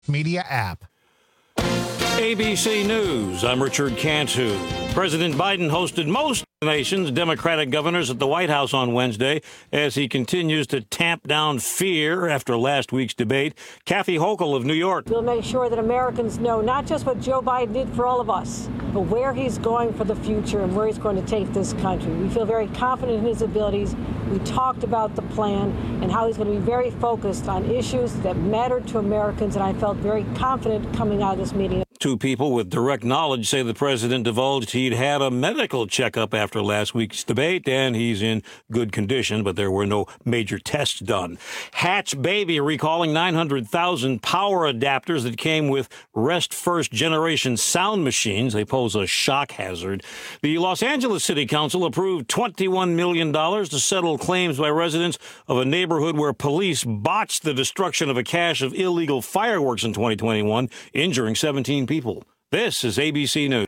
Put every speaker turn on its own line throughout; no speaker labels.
Media app.
ABC News, I'm Richard Cantu. President Biden hosted most of the nation's Democratic governors at the White House on Wednesday as he continues to tamp down fear after last week's debate. Kathy Hochul of New York.
We'll make sure that Americans know not just what Joe Biden did for all of us, but where he's going for the future and where he's going to take this country. We feel very confident in his abilities. We talked about the plan and how he's going to be very focused on issues that matter to Americans, and I felt very confident coming out of this meeting.
Two people with direct knowledge say the president divulged he'd had a medical checkup after last week's debate, and he's in good condition, but there were no major tests done. Hatch Baby recalling 900,000 power adapters that came with Rest First generation sound machines. They pose a shock hazard. The Los Angeles City Council approved $21 million to settle claims by residents of a neighborhood where police botched the destruction of a cache of illegal fireworks in 2021, injuring 17 people. This is ABC News.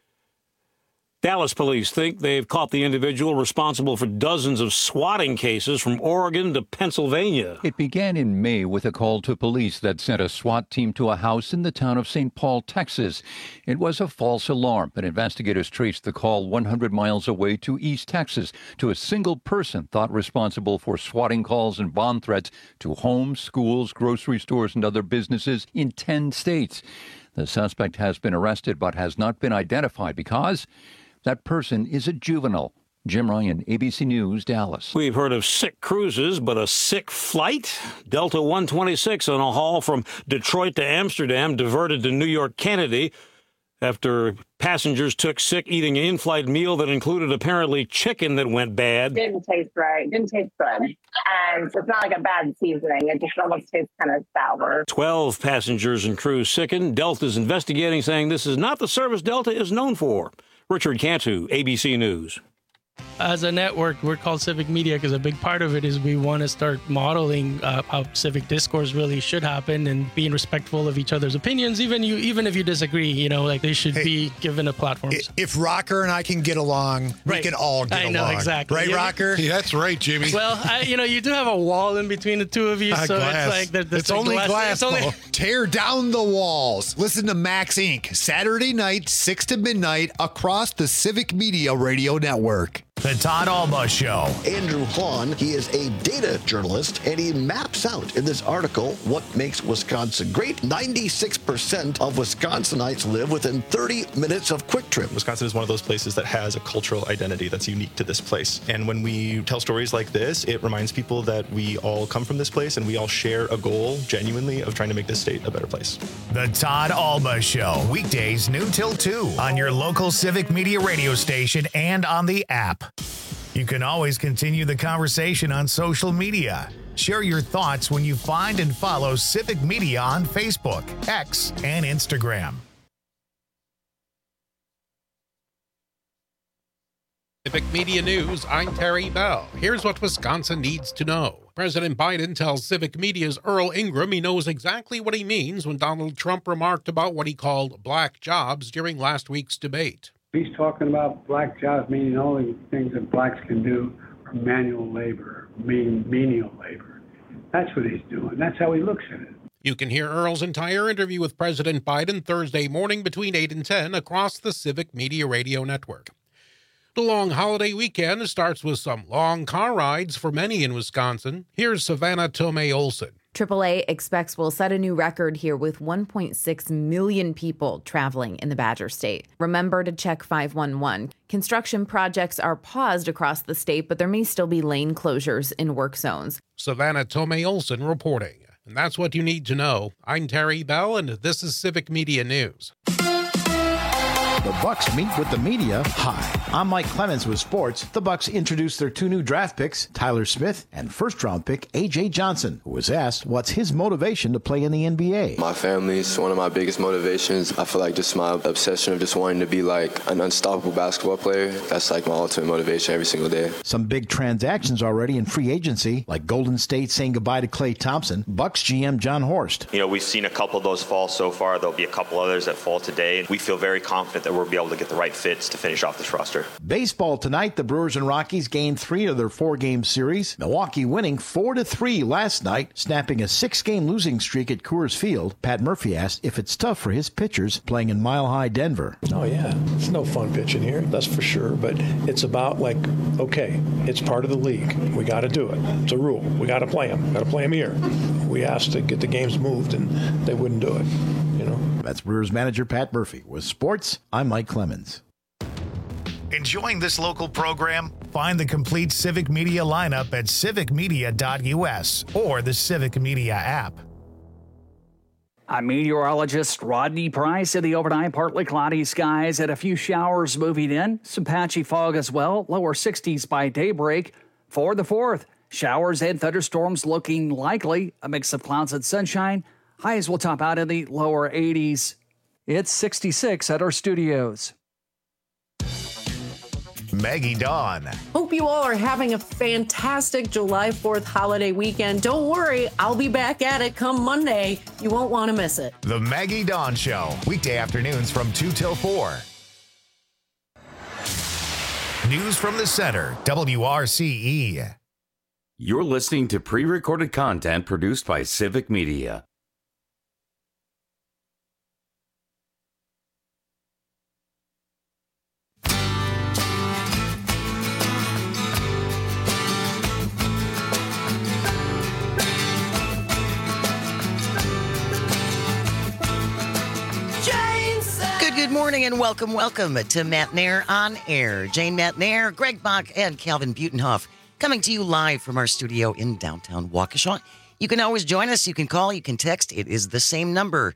Dallas police think they've caught the individual responsible for dozens of swatting cases from Oregon to Pennsylvania.
It began in May with a call to police that sent a SWAT team to a house in the town of St. Paul, Texas. It was a false alarm, but investigators traced the call 100 miles away to East Texas to a single person thought responsible for swatting calls and bomb threats to homes, schools, grocery stores, and other businesses in 10 states. The suspect has been arrested but has not been identified because that person is a juvenile. Jim Ryan, ABC News, Dallas.
We've heard of sick cruises, but a sick flight? Delta 126 on a haul from Detroit to Amsterdam diverted to New York Kennedy after passengers took sick eating an in-flight meal that included apparently chicken that went bad.
Didn't taste right. Didn't taste good. And it's not like a bad seasoning. It just almost tastes kind of sour.
12 passengers and crew sickened. Delta's investigating, saying this is not the service Delta is known for. Richard Cantu, ABC News.
As a network, we're called Civic Media because a big part of it is we want to start modeling how civic discourse really should happen and being respectful of each other's opinions. Even if you disagree, like they should be given a platform.
If Rocker and I can get along, we can all get along.
I know, exactly.
Right, Rocker?
Yeah, that's right, Jimmy.
Well, you do have a wall in between the two of you, so
glass.
it's like
it's only glass. Tear down the walls. Listen to Max Inc. Saturday night, 6 to midnight, across the Civic Media Radio Network.
The Todd Alba Show.
Andrew Hahn, he is a data journalist, and he maps out in this article what makes Wisconsin great. 96% of Wisconsinites live within 30 minutes of Quick Trip.
Wisconsin is one of those places that has a cultural identity that's unique to this place. And when we tell stories like this, it reminds people that we all come from this place and we all share a goal, genuinely, of trying to make this state a better place.
The Todd Alba Show. Weekdays noon till 2 on your local Civic Media radio station and on the app. You can always continue the conversation on social media. Share your thoughts when you find and follow Civic Media on Facebook, X, and Instagram.
Civic Media News, I'm Terry Bell. Here's what Wisconsin needs to know. President Biden tells Civic Media's Earl Ingram he knows exactly what he means when Donald Trump remarked about what he called black jobs during last week's debate.
He's talking about black jobs, meaning only things that blacks can do are manual labor, menial labor. That's what he's doing. That's how he looks at it.
You can hear Earl's entire interview with President Biden Thursday morning between 8 and 10 across the Civic Media Radio Network. The long holiday weekend starts with some long car rides for many in Wisconsin. Here's Savannah Tomei-Olson.
AAA expects we'll set a new record here with 1.6 million people traveling in the Badger State. Remember to check 511. Construction projects are paused across the state, but there may still be lane closures in work zones.
Savannah Tomei-Olson reporting. And that's what you need to know. I'm Terry Bell, and this is Civic Media News.
The Bucs meet with the media. Hi, I'm Mike Clemens with sports. The Bucs introduced their two new draft picks, Tyler Smith and first-round pick A.J. Johnson, who was asked what's his motivation to play in the NBA.
My family is one of my biggest motivations. I feel like just my obsession of just wanting to be like an unstoppable basketball player. That's like my ultimate motivation every single day.
Some big transactions already in free agency, like Golden State saying goodbye to Klay Thompson, Bucs GM John Horst.
We've seen a couple of those fall so far. There'll be a couple others that fall today. We feel very confident that
that we'll be able to get the right fits to finish off this roster.
Baseball tonight, the Brewers and Rockies gained 3 of their 4-game series. Milwaukee winning 4-3 last night, snapping a 6-game losing streak at Coors Field. Pat Murphy asked if it's tough for his pitchers playing in Mile High Denver.
Oh, yeah. It's no fun pitching here, that's for sure. But it's about, like, okay, it's part of the league. We got to do it. It's a rule. We got to play them. Got to play them here. We asked to get the games moved, and they wouldn't do it.
That's Brewers manager Pat Murphy. With sports, I'm Mike Clemens.
Enjoying this local program? Find the complete Civic Media lineup at civicmedia.us or the Civic Media app.
I'm meteorologist Rodney Price. In the overnight, partly cloudy skies and a few showers moving in. Some patchy fog as well. Lower 60s by daybreak. For the 4th, showers and thunderstorms looking likely. A mix of clouds and sunshine. Highs will top out in the lower 80s. It's 66 at our studios.
Maggie Dawn.
Hope you all are having a fantastic July 4th holiday weekend. Don't worry, I'll be back at it come Monday. You won't want to miss it.
The Maggie Dawn Show, weekday afternoons from 2 till 4. News from the center, WRCE.
You're listening to pre-recorded content produced by Civic Media.
Good morning and welcome to Matt Nair on Air. Jane Matt Nair, Greg Bach, and Calvin Butenhoff coming to you live from our studio in downtown Waukesha. You can always join us. You can call. You can text. It is the same number,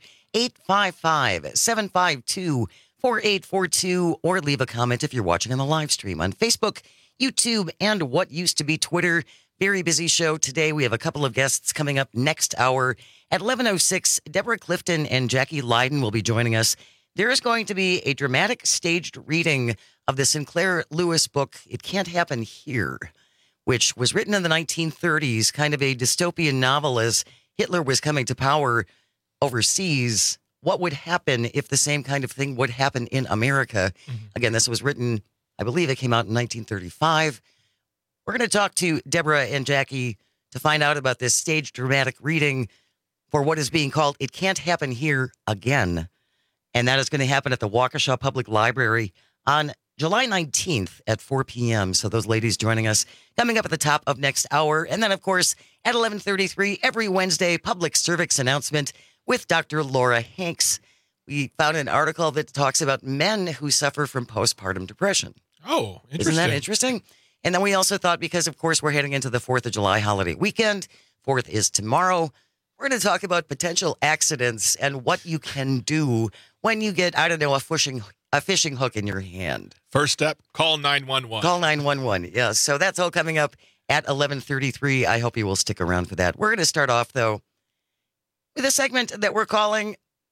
855-752-4842, or leave a comment if you're watching on the live stream on Facebook, YouTube, and what used to be Twitter. Very busy show today. We have a couple of guests coming up next hour. At 11:06, Deborah Clifton and Jackie Leiden will be joining us. There is going to be a dramatic staged reading of the Sinclair Lewis book, It Can't Happen Here, which was written in the 1930s, kind of a dystopian novel as Hitler was coming to power overseas. What would happen if the same kind of thing would happen in America? Again, this was written, I believe it came out in 1935. We're going to talk to Deborah and Jackie to find out about this staged dramatic reading for what is being called It Can't Happen Here Again. And that is going to happen at the Waukesha Public Library on July 19th at 4 p.m. So those ladies joining us coming up at the top of next hour. And then, of course, at 11:33 every Wednesday, public cervix announcement with Dr. Laura Hanks. We found an article that talks about men who suffer from postpartum depression.
Oh, interesting.
Isn't that interesting? And then we also thought, because, of course, we're heading into the 4th of July holiday weekend. 4th is tomorrow. We're going to talk about potential accidents and what you can do when you get, I don't know, a fishing hook in your hand.
First step, call 911.
Call 911, yeah. So that's all coming up at 11:33. I hope you will stick around for that. We're going to start off, though, with a segment that we're calling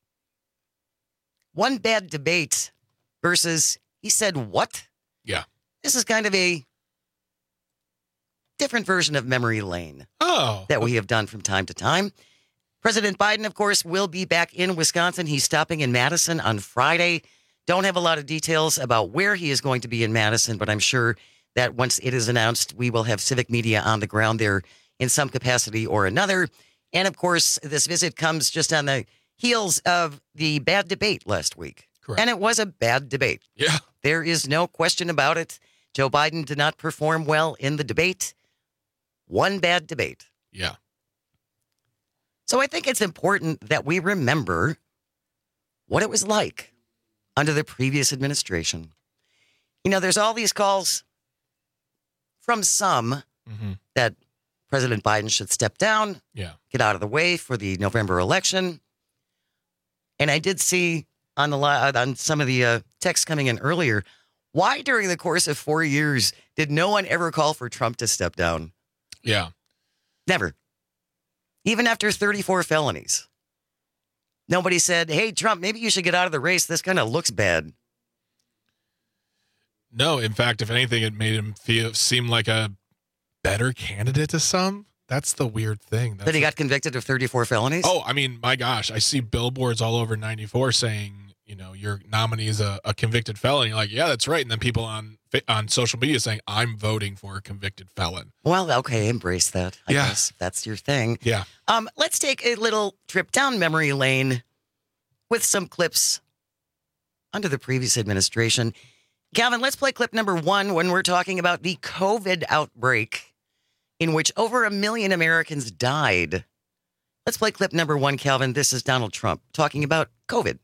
One Bad Debate versus He Said What?
Yeah.
This is kind of a different version of Memory Lane that we have done from time to time. President Biden, of course, will be back in Wisconsin. He's stopping in Madison on Friday. Don't have a lot of details about where he is going to be in Madison, but I'm sure that once it is announced, we will have Civic Media on the ground there in some capacity or another. And, of course, this visit comes just on the heels of the bad debate last week.
Correct.
And it was a bad debate.
Yeah.
There is no question about it. Joe Biden did not perform well in the debate. One bad debate.
Yeah.
So I think it's important that we remember what it was like under the previous administration. You know, there's all these calls from some that President Biden should step down, get out of the way for the November election. And I did see on some of the texts coming in earlier, why during the course of 4 years did no one ever call for Trump to step down?
Yeah.
Never. Even after 34 felonies. Nobody said, hey, Trump, maybe you should get out of the race. This kind of looks bad.
No, in fact, if anything, it made him seem like a better candidate to some. That's the weird thing.
That he got convicted of 34 felonies?
Oh, I mean, my gosh, I see billboards all over 94 saying
your nominee is a convicted felon. You're like, yeah, that's right. And then people on social media saying, I'm voting for a convicted felon.
Well, okay, embrace that. I guess that's your thing.
Yeah.
Let's take a little trip down memory lane with some clips under the previous administration. Calvin, let's play clip number 1 when we're talking about the COVID outbreak in which over 1 million Americans died. Let's play clip number 1, Calvin. This is Donald Trump talking about COVID.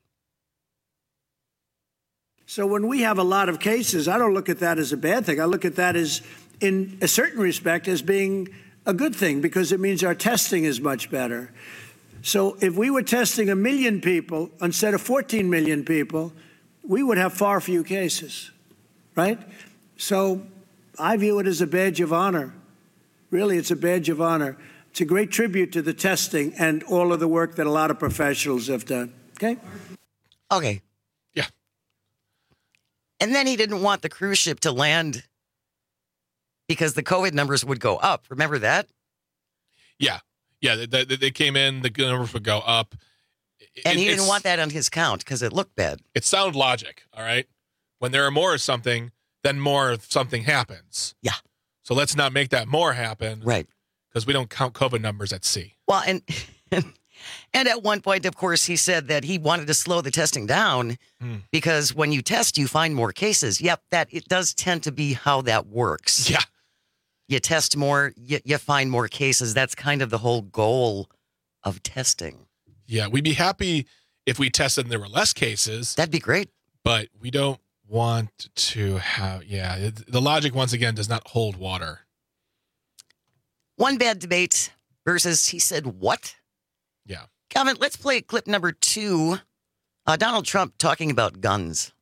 So when we have a lot of cases, I don't look at that as a bad thing. I look at that as, in a certain respect, as being a good thing because it means our testing is much better. So if we were testing 1 million people instead of 14 million people, we would have far fewer cases, right? So I view it as a badge of honor. Really, it's a badge of honor. It's a great tribute to the testing and all of the work that a lot of professionals have done. Okay?
Okay.
Yeah.
And then he didn't want the cruise ship to land because the COVID numbers would go up. Remember that?
Yeah. Yeah, they came in, the numbers would go up.
And he didn't want that on his count because it looked bad.
It's sound logic, all right? When there are more of something, then more of something happens.
Yeah.
So let's not make that more happen.
Right.
Because we don't count COVID numbers at sea.
Well, and at one point, of course, he said that he wanted to slow the testing down because when you test, you find more cases. Yep, it does tend to be how that works.
Yeah.
You test more, you find more cases. That's kind of the whole goal of testing.
Yeah, we'd be happy if we tested and there were less cases.
That'd be great.
But we don't want to have, the logic, once again, does not hold water.
One bad debate versus he said what?
Yeah.
Calvin, let's play clip number 2. Donald Trump talking about guns.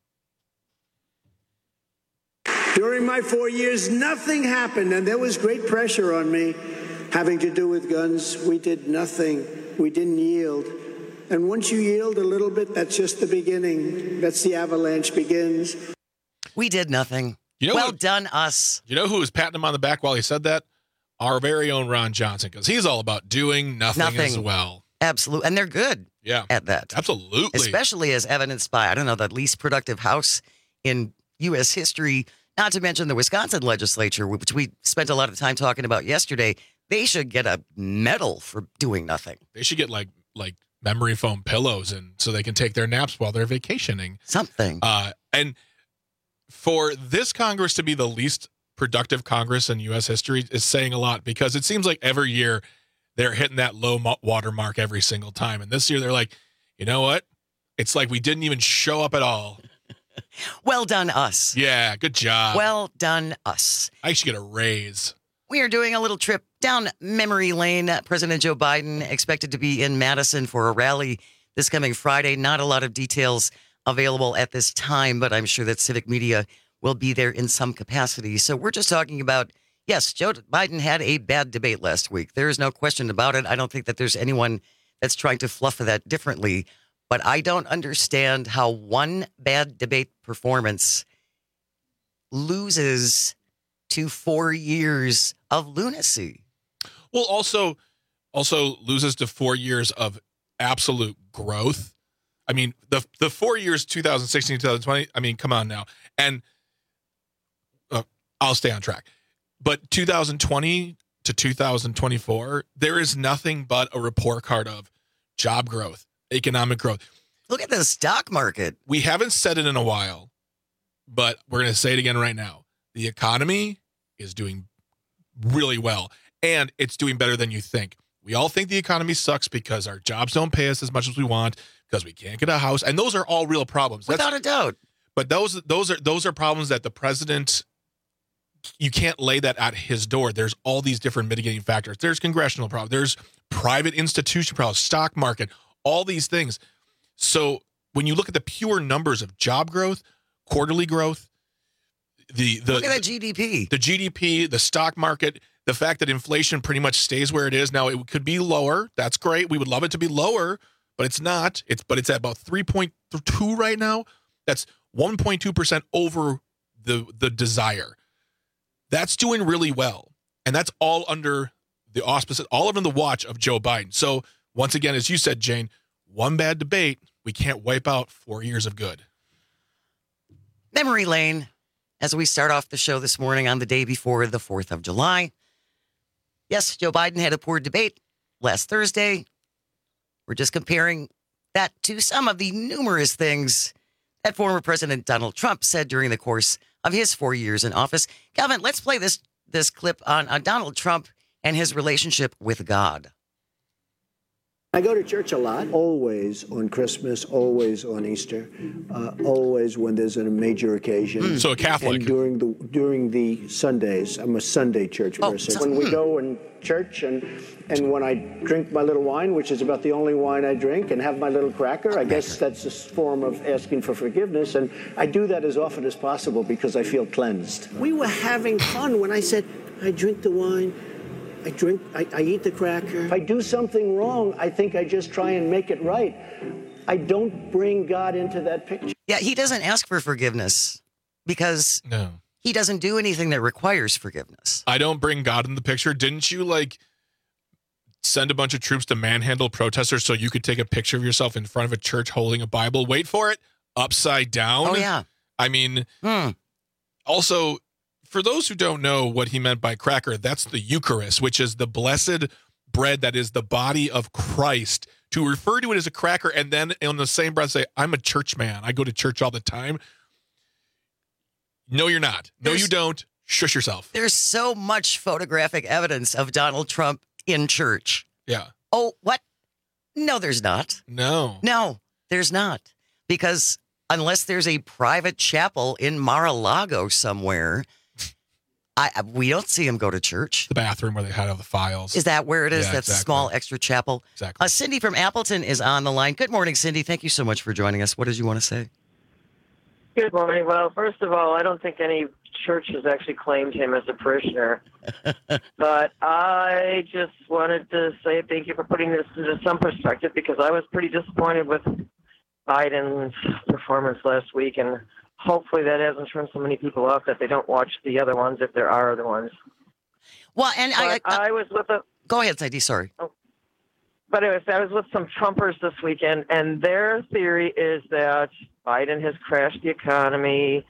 During my 4 years, nothing happened, and there was great pressure on me having to do with guns. We did nothing. We didn't yield. And once you yield a little bit, that's just the beginning. That's the avalanche begins.
We did nothing. Done, us.
You know who was patting him on the back while he said that? Our very own Ron Johnson, because he's all about doing nothing as well.
Absolutely. And they're good at that.
Absolutely.
Especially as evidenced by, the least productive House in U.S. history, not to mention the Wisconsin legislature, which we spent a lot of time talking about yesterday. They should get a medal for doing nothing.
They should get like memory foam pillows and so they can take their naps while they're vacationing.
Something.
And for this Congress to be the least productive Congress in U.S. history is saying a lot because it seems like every year they're hitting that low water mark every single time. And this year they're like, you know what? It's like we didn't even show up at all.
Well done, us.
Yeah, good job.
Well done, us.
I should get a raise.
We are doing a little trip down memory lane. President Joe Biden expected to be in Madison for a rally this coming Friday. Not a lot of details available at this time, but I'm sure that Civic Media will be there in some capacity. So we're just talking about, yes, Joe Biden had a bad debate last week. There is no question about it. I don't think that there's anyone that's trying to fluff that differently. But I don't understand how one bad debate performance loses to 4 years of lunacy.
Well, also loses to 4 years of absolute growth. I mean, the 4 years, 2016, 2020, I mean, come on now. And I'll stay on track. But 2020 to 2024, there is nothing but a report card of job growth, economic growth.
Look at the stock market.
We haven't said it in a while, but we're going to say it again right now. The economy is doing really well, and it's doing better than you think. We all think the economy sucks because our jobs don't pay us as much as we want, because we can't get a house, and those are all real problems.
Without a doubt.
But those are problems that the president, you can't lay that at his door. There's all these different mitigating factors. There's congressional problems. There's private institution problems, stock market, all these things. So when you look at the pure numbers of job growth, quarterly growth,
look at that GDP.
The GDP, the stock market, the fact that inflation pretty much stays where it is. Now, it could be lower. That's great. We would love it to be lower, but it's not. It's at about 3.2 right now. That's 1.2% over the desire. That's doing really well. And that's all under the auspices, all under the watch of Joe Biden. So once again, as you said, Jane, one bad debate
we can't wipe out 4 years of good.
Memory lane, as we start off the show this morning on the day before the 4th of July. Yes, Joe Biden had a poor debate last Thursday. We're just comparing that to some of the numerous things that former President Donald Trump said during the course of his 4 years in office. Calvin, let's play this clip on Donald Trump and his relationship with God.
I go to church a lot, always on Christmas, always on Easter, always when there's a major occasion.
So a Catholic.
And during the Sundays, I'm a Sunday church person. When we go in church and when I drink my little wine, which is about the only wine I drink, and have my little cracker, I guess that's a form of asking for forgiveness. And I do that as often as possible because I feel cleansed. We were having fun when I said, I drink the wine. I eat the cracker. If I do something wrong, I think I just try and make it right. I don't bring God into that picture.
Yeah, he doesn't ask for forgiveness because he doesn't do anything that requires forgiveness.
I don't bring God in the picture. Didn't you, send a bunch of troops to manhandle protesters so you could take a picture of yourself in front of a church holding a Bible? Wait for it. Upside down.
Oh, yeah.
I mean, also, for those who don't know what he meant by cracker, that's the Eucharist, which is the blessed bread that is the body of Christ. To refer to it as a cracker and then in the same breath say, I'm a church man, I go to church all the time. No, you're not. No, you don't. Shush yourself.
There's so much photographic evidence of Donald Trump in church.
Yeah.
Oh, what? No, there's not.
No,
there's not. Because unless there's a private chapel in Mar-a-Lago somewhere, we don't see him go to church.
The bathroom where they had all the files.
Is that where it is?
Yeah,
That's
exactly.
a small extra chapel.
Exactly.
Cindy from Appleton is on the line. Good morning, Cindy. Thank you so much for joining us. What did you want to say?
Good morning. Well, first of all, I don't think any church has actually claimed him as a parishioner. But I just wanted to say thank you for putting this into some perspective because I was pretty disappointed with Biden's performance last week, and hopefully that hasn't turned so many people off that they don't watch the other ones if there are other ones.
Well, and
I was with a...
Go ahead, Sadie, sorry.
But anyways, I was with some Trumpers this weekend, and their theory is that Biden has crashed the economy.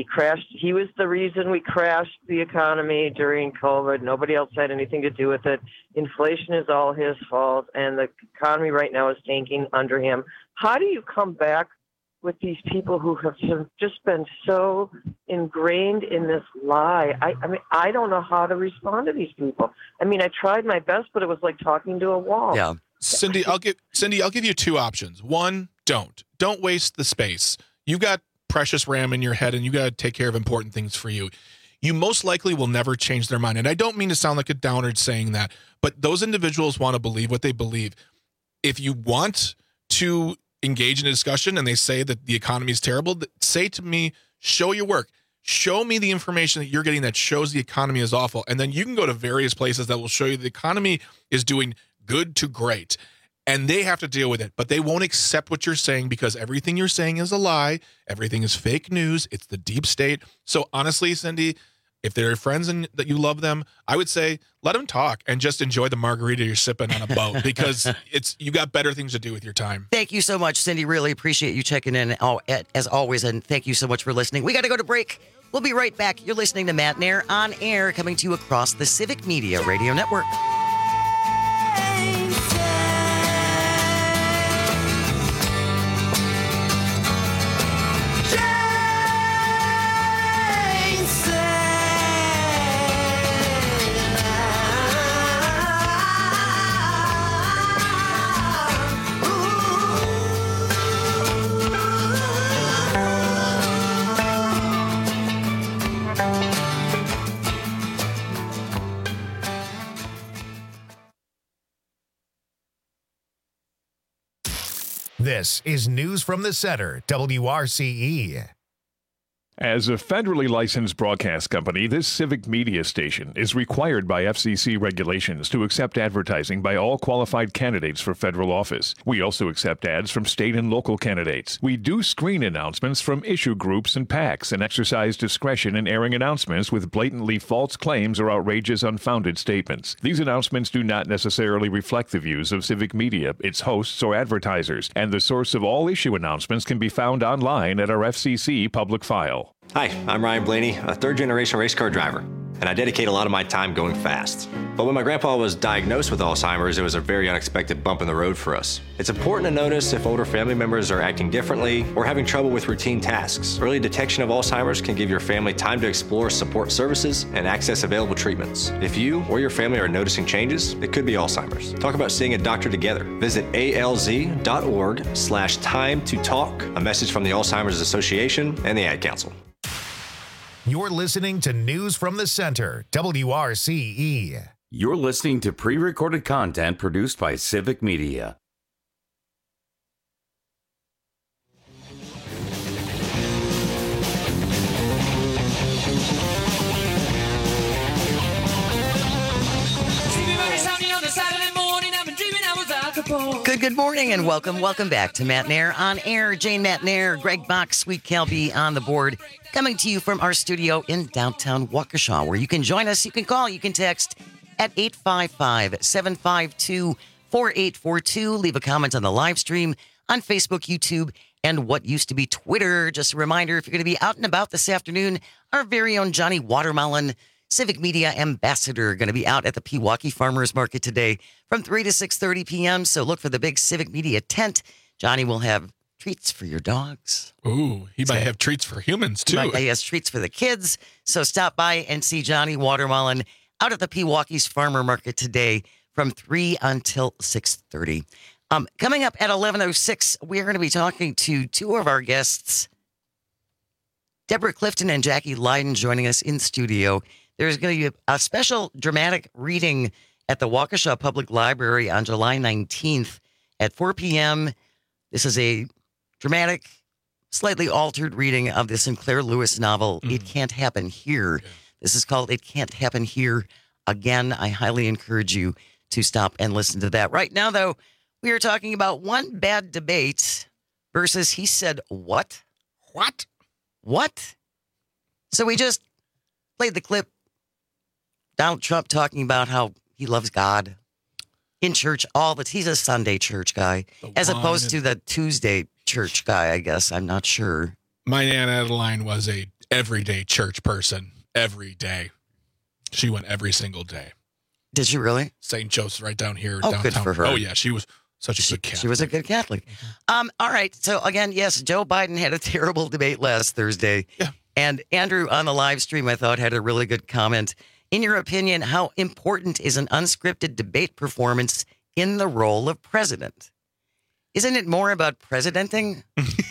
He was the reason we crashed the economy during COVID. Nobody else had anything to do with it. Inflation is all his fault, and the economy right now is tanking under him. How do you come back with these people who have just been so ingrained in this lie? I mean, I don't know how to respond to these people. I mean, I tried my best, but it was like talking to a wall.
Yeah.
Cindy, I'll give you two options. One, don't waste the space. You've got precious RAM in your head and you got to take care of important things for you. You most likely will never change their mind. And I don't mean to sound like a downer saying that, but those individuals want to believe what they believe. If you want to engage in a discussion and they say that the economy is terrible, say to me, show your work. Show me the information that you're getting that shows the economy is awful. And then you can go to various places that will show you the economy is doing good to great. And they have to deal with it. But they won't accept what you're saying because everything you're saying is a lie. Everything is fake news. It's the deep state. So honestly, Cindy, if they're friends and that you love them, I would say let them talk and just enjoy the margarita you're sipping on a boat because you got better things to do with your time.
Thank you so much, Cindy. Really appreciate you checking in as always. And thank you so much for listening. We got to go to break. We'll be right back. You're listening to Matt Nair on air, coming to you across the Civic Media Radio Network.
This is News from the Center, WRCE.
As a federally licensed broadcast company, this civic media station is required by FCC regulations to accept advertising by all qualified candidates for federal office. We also accept ads from state and local candidates. We do screen announcements from issue groups and PACs and exercise discretion in airing announcements with blatantly false claims or outrageous unfounded statements. These announcements do not necessarily reflect the views of civic media, its hosts, or advertisers, and the source of all issue announcements can be found online at our FCC public file.
Hi, I'm Ryan Blaney, a third-generation race car driver, and I dedicate a lot of my time going fast. But when my grandpa was diagnosed with Alzheimer's, it was a very unexpected bump in the road for us. It's important to notice if older family members are acting differently or having trouble with routine tasks. Early detection of Alzheimer's can give your family time to explore support services and access available treatments. If you or your family are noticing changes, it could be Alzheimer's. Talk about seeing a doctor together. Visit alz.org/time to talk. A message from the Alzheimer's Association and the Ad Council.
You're listening to News from the Center, WRCE.
You're listening to pre-recorded content produced by Civic Media.
Good morning and welcome back to Matt Nair on Air. Jane Matt Nair, Greg Bach, Sweet Cal B on the board, coming to you from our studio in downtown Waukesha, where you can join us, you can call, you can text at 855-752-4842. Leave a comment on the live stream on Facebook, YouTube, and what used to be Twitter. Just a reminder, if you're going to be out and about this afternoon, our very own Johnny Watermelon, Civic Media Ambassador, going to be out at the Pewaukee Farmers Market today from 3 to 6:30 p.m. So look for the big Civic Media tent. Johnny will have treats for your dogs.
Ooh, he might have treats for humans, too.
He has treats for the kids. So stop by and see Johnny Watermelon out at the Pewaukee's Farmer Market today from 3 until 6:30. Coming up at 11:06, we're going to be talking to two of our guests, Deborah Clifton and Jackie Leiden, joining us in studio. There's going to be a special dramatic reading at the Waukesha Public Library on July 19th at 4 p.m. This is a dramatic, slightly altered reading of the Sinclair Lewis novel, It Can't Happen Here. Yeah. This is called It Can't Happen Here Again. I highly encourage you to stop and listen to that. Right now, though, we are talking about one bad debate versus he said what?
What?
What? So we just played the clip. Donald Trump talking about how he loves God in church he's a Sunday church guy, as opposed to the Tuesday church guy, I guess. I'm not sure.
My Aunt Adeline was a everyday church person, every day. She went every single day.
Did she really?
St. Joseph's right down here.
Oh,
downtown.
good for her.
Oh, yeah, she was such a good Catholic.
She was a good Catholic. Mm-hmm. All right, so again, yes, Joe Biden had a terrible debate last Thursday.
Yeah.
And Andrew on the live stream, I thought, had a really good comment. In your opinion, how important is an unscripted debate performance in the role of president? Isn't it more about presidenting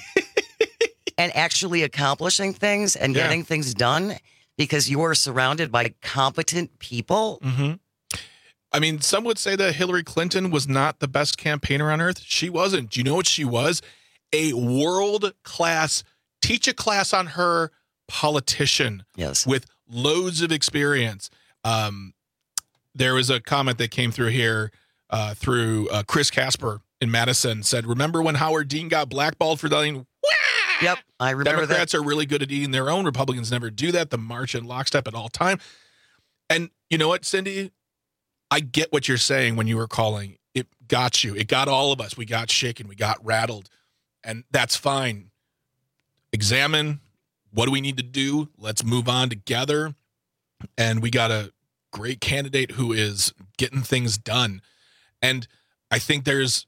and actually accomplishing things and getting things done because you are surrounded by competent people?
Mm-hmm. I mean, some would say that Hillary Clinton was not the best campaigner on earth. She wasn't. Do you know what she was? A world-class, teach a class on her politician.
Yes.
With loads of experience. There was a comment that came through here through Chris Casper in Madison, said, remember when Howard Dean got blackballed for dying?
Yep, I remember
Democrats are really good at eating their own. Republicans never do that. The march in lockstep at all time. And you know what, Cindy? I get what you're saying when you were calling. It got you. It got all of us. We got shaken. We got rattled. And that's fine. Examine. What do we need to do? Let's move on together. And we got a great candidate who is getting things done. And I think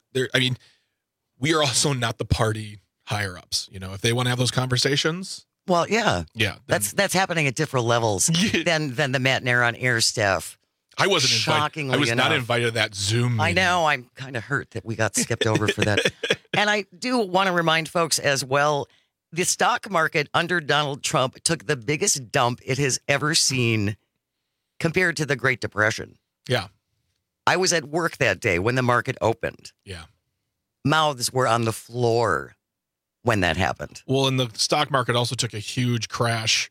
we are also not the party higher ups. You know, if they want to have those conversations.
Well, yeah.
Yeah.
That's happening at different levels than the Matt Nair on Air staff.
I wasn't invited. I was not invited to that Zoom meeting.
I know. I'm kind of hurt that we got skipped over for that. And I do want to remind folks as well, the stock market under Donald Trump took the biggest dump it has ever seen compared to the Great Depression.
Yeah.
I was at work that day when the market opened.
Yeah.
Mouths were on the floor. when that happened.
Well, and the stock market also took a huge crash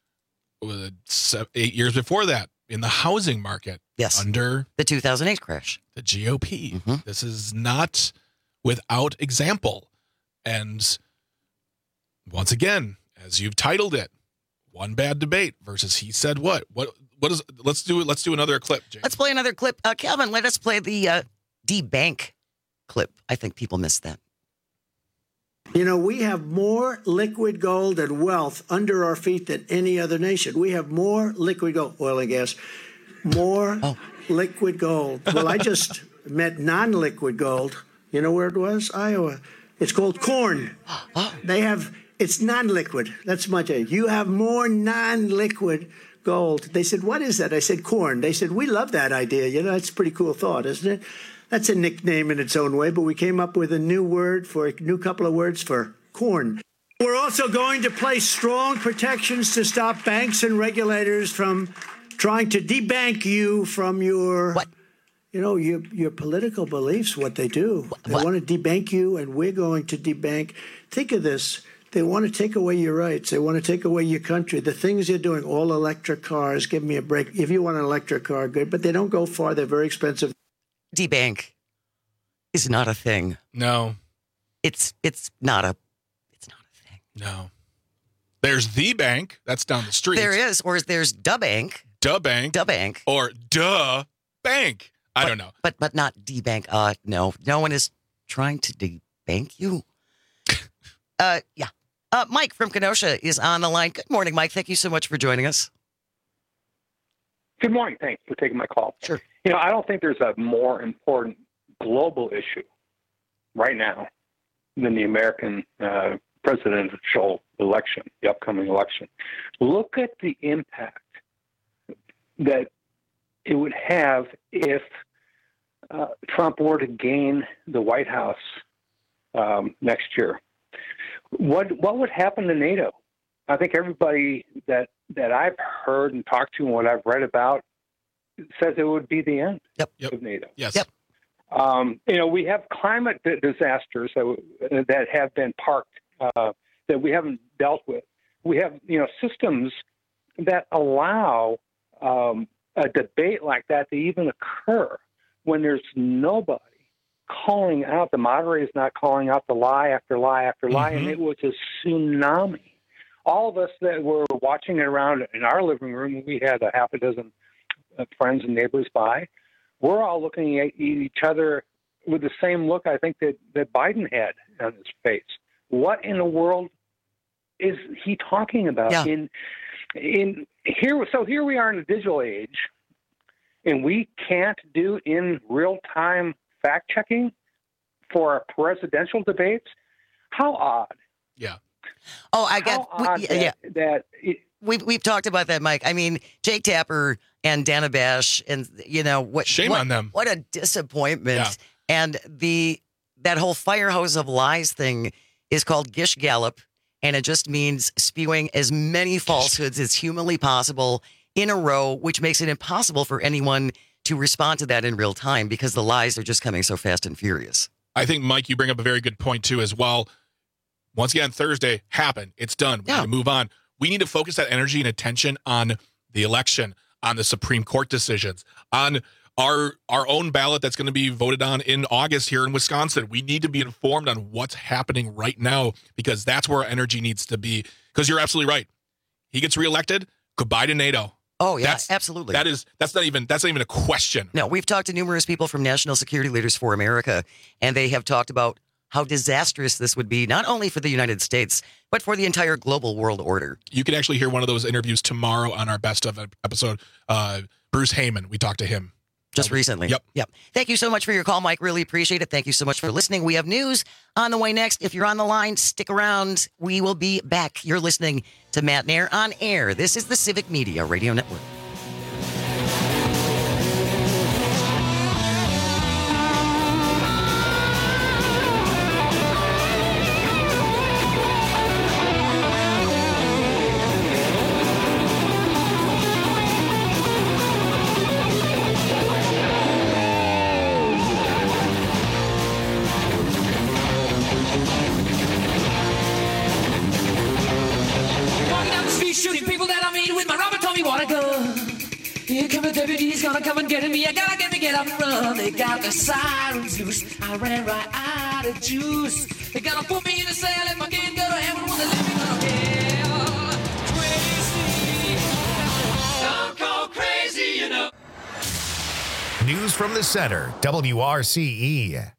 8 years before that in the housing market.
Yes.
Under
the 2008 crash.
The GOP. This is not without example. And once again, as you've titled it, one bad debate versus he said what? What is let's do another clip, James.
Let's play another clip. Calvin, let us play the D-Bank clip. I think people missed that.
You know, we have more liquid gold and wealth under our feet than any other nation. We have more liquid gold, oil and gas, more liquid gold. Well, I just met non-liquid gold. You know where it was? Iowa. It's called corn. It's non-liquid. That's much. You have more non-liquid gold. They said, what is that? I said, corn. They said, we love that idea. You know, that's a pretty cool thought, isn't it? That's a nickname in its own way, but we came up with a new couple of words for corn. We're also going to place strong protections to stop banks and regulators from trying to debank you from your, your political beliefs, what they do. They want to debank you, and we're going to debank. Think of this. They want to take away your rights. They want to take away your country. The things you're doing, all electric cars, give me a break. If you want an electric car, good, but they don't go far. They're very expensive.
D-Bank is not a thing.
No.
It's not a thing.
No. There's the bank. That's down the street.
There is. Or there's Da Bank.
Da Bank.
Da Bank.
Or Duh Bank. I don't know.
But not D-Bank. No. No one is trying to debank you. Yeah. Mike from Kenosha is on the line. Good morning, Mike. Thank you so much for joining us.
Good morning. Thanks for taking my call.
Sure.
You know, I don't think there's a more important global issue right now than the American presidential election, the upcoming election. Look at the impact that it would have if Trump were to gain the White House next year. What would happen to NATO? I think everybody that I've heard and talked to and what I've read about says it would be the end of NATO.
Yes.
Yep.
You know, we have climate disasters that have been parked that we haven't dealt with. We have, systems that allow a debate like that to even occur when there's nobody calling out. The moderator is not calling out the lie after lie after lie, and it was a tsunami. All of us that were watching it around in our living room, we had a half a dozen friends and neighbors by. We're all looking at each other with the same look, I think, that Biden had on his face. What in the world is he talking about?
Yeah.
Here we are in the digital age, and we can't do in real time fact checking for our presidential debates. How odd!
Yeah.
Oh, I get. We've talked about that, Mike. I mean, Jake Tapper and Dana Bash, and
shame on them.
What a disappointment!
Yeah.
And that whole fire hose of lies thing is called Gish Gallop, and it just means spewing as many falsehoods as humanly possible in a row, which makes it impossible for anyone to respond to that in real time because the lies are just coming so fast and furious.
I think, Mike, you bring up a very good point, too, as well. Once again, Thursday happened. It's done. We need to move on. We need to focus that energy and attention on the election, on the Supreme Court decisions, on our own ballot that's going to be voted on in August here in Wisconsin. We need to be informed on what's happening right now because that's where our energy needs to be. Because you're absolutely right. He gets reelected. Goodbye to NATO.
Oh, yeah, absolutely.
That's not even a question.
No, we've talked to numerous people from National Security Leaders for America, and they have talked about how disastrous this would be, not only for the United States, but for the entire global world order.
You can actually hear one of those interviews tomorrow on our best of episode. Bruce Heyman, we talked to him.
Just recently.
Yep.
Thank you so much for your call, Mike. Really appreciate it. Thank you so much for listening. We have news on the way next. If you're on the line, stick around. We will be back. You're listening to Matt Nair on air. This is the Civic Media Radio Network.
shooting people that I mean with my Robert Tommy water gun. Here come the deputies, gonna come and get me. I gotta get up and run. They got the sirens loose. I ran right out of juice. They gotta put me in a cell if I can't go to heaven when they let me go to hell. Crazy. Don't go crazy, you know.
News from the center, WRCE.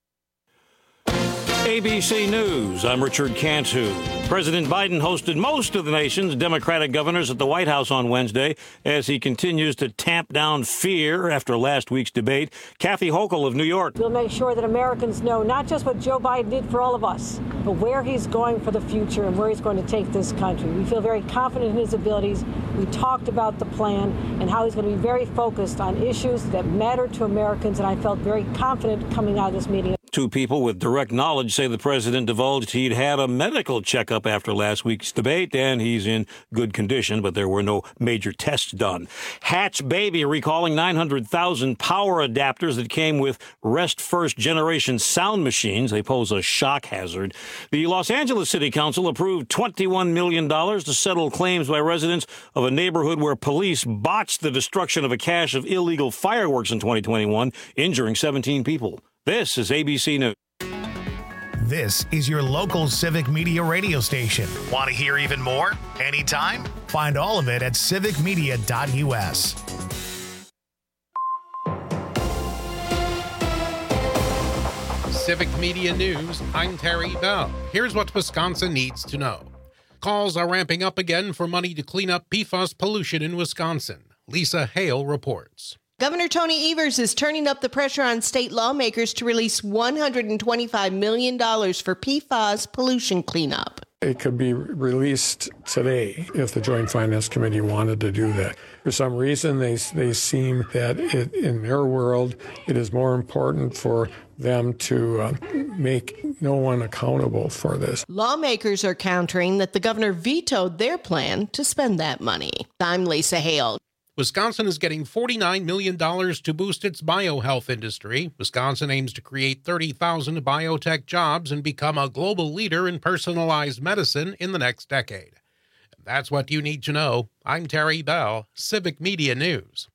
ABC News, I'm Richard Cantu. President Biden hosted most of the nation's Democratic governors at the White House on Wednesday as he continues to tamp down fear after last week's debate. Kathy Hochul of New York.
We'll make sure that Americans know not just what Joe Biden did for all of us, but where he's going for the future and where he's going to take this country. We feel very confident in his abilities. We talked about the plan and how he's going to be very focused on issues that matter to Americans, and I felt very confident coming out of this meeting.
Two people with direct knowledge say the president divulged he'd had a medical checkup after last week's debate, and he's in good condition, but there were no major tests done. Hatch Baby recalling 900,000 power adapters that came with Rest First generation sound machines. They pose a shock hazard. The Los Angeles City Council approved $21 million to settle claims by residents of a neighborhood where police botched the destruction of a cache of illegal fireworks in 2021, injuring 17 people. This is ABC News.
This is your local civic media radio station. Want to hear even more? Anytime? Find all of it at civicmedia.us.
Civic Media News, I'm Terry Bell. Here's what Wisconsin needs to know. Calls are ramping up again for money to clean up PFAS pollution in Wisconsin. Lisa Hale reports.
Governor Tony Evers is turning up the pressure on state lawmakers to release $125 million for PFAS pollution cleanup.
It could be released today if the Joint Finance Committee wanted to do that. For some reason, they seem that in their world, it is more important for them to make no one accountable for this.
Lawmakers are countering that the governor vetoed their plan to spend that money. I'm Lisa Hale.
Wisconsin is getting $49 million to boost its biohealth industry. Wisconsin aims to create 30,000 biotech jobs and become a global leader in personalized medicine in the next decade. And that's what you need to know. I'm Terry Bell, Civic Media News.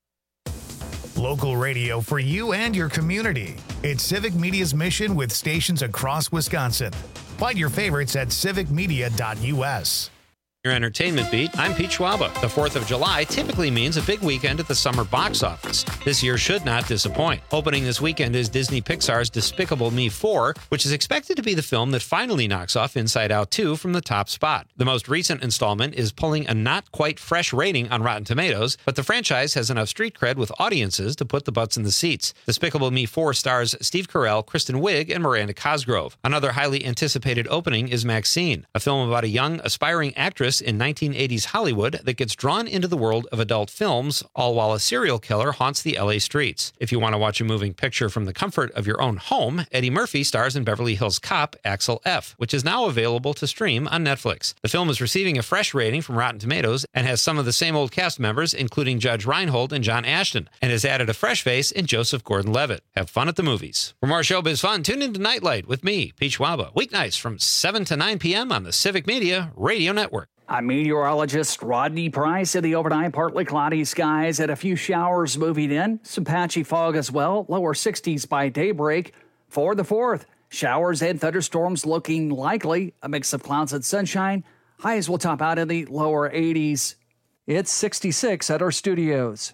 Local radio for you and your community. It's Civic Media's mission with stations across Wisconsin. Find your favorites at civicmedia.us.
Your entertainment beat, I'm Pete Schwaba. The 4th of July typically means a big weekend at the summer box office. This year should not disappoint. Opening this weekend is Disney Pixar's Despicable Me 4, which is expected to be the film that finally knocks off Inside Out 2 from the top spot. The most recent installment is pulling a not quite fresh rating on Rotten Tomatoes, but the franchise has enough street cred with audiences to put the butts in the seats. Despicable Me 4 stars Steve Carell, Kristen Wiig, and Miranda Cosgrove. Another highly anticipated opening is Maxine, a film about a young, aspiring actress in 1980s Hollywood that gets drawn into the world of adult films, all while a serial killer haunts the LA streets. If you want to watch a moving picture from the comfort of your own home, Eddie Murphy stars in Beverly Hills Cop, Axel F., which is now available to stream on Netflix. The film is receiving a fresh rating from Rotten Tomatoes and has some of the same old cast members, including Judge Reinhold and John Ashton, and has added a fresh face in Joseph Gordon-Levitt. Have fun at the movies. For more showbiz fun, tune into Nightlight with me, Pete Schwaba, weeknights from 7 to 9 p.m. on the Civic Media Radio Network.
I'm meteorologist Rodney Price. In the overnight, partly cloudy skies and a few showers moving in. Some patchy fog as well. Lower 60s by daybreak. For the 4th, showers and thunderstorms looking likely. A mix of clouds and sunshine. Highs will top out in the lower 80s. It's 66 at our studios.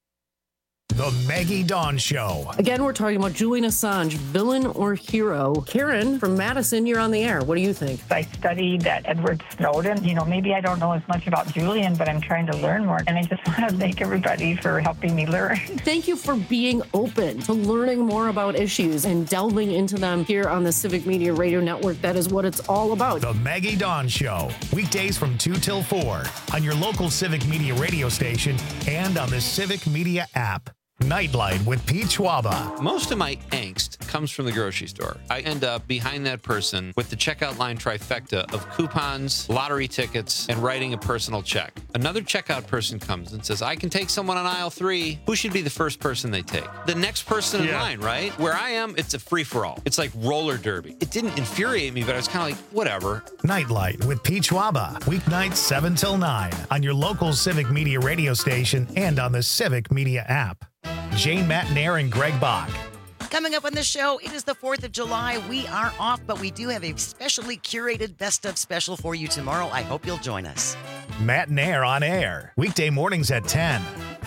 The Maggie Dawn Show.
Again, we're talking about Julian Assange, villain or hero. Karen from Madison, you're on the air. What do you think?
I studied Edward Snowden. Maybe I don't know as much about Julian, but I'm trying to learn more. And I just want to thank everybody for helping me learn.
Thank you for being open to learning more about issues and delving into them here on the Civic Media Radio Network. That is what it's all about.
The Maggie Dawn Show. Weekdays from 2 till 4 on your local Civic Media radio station and on the Civic Media app. Nightlight with Pete Schwaba.
Most of my angst comes from the grocery store. I end up behind that person with the checkout line trifecta of coupons, lottery tickets, and writing a personal check. Another checkout person comes and says, I can take someone on aisle 3. Who should be the first person they take? The next person in line, right? Where I am, it's a free-for-all. It's like roller derby. It didn't infuriate me, but I was kind of like, whatever.
Nightlight with Pete Schwaba. Weeknights 7 till 9 on your local Civic Media radio station and on the Civic Media app. Jane Matnair and Greg Bach.
Coming up on the show, it is the 4th of July. We are off, but we do have a specially curated best of special for you tomorrow. I hope you'll join us.
Matnair on air. Weekday mornings at 10.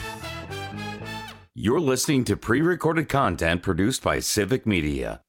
You're listening to pre-recorded content produced by Civic Media.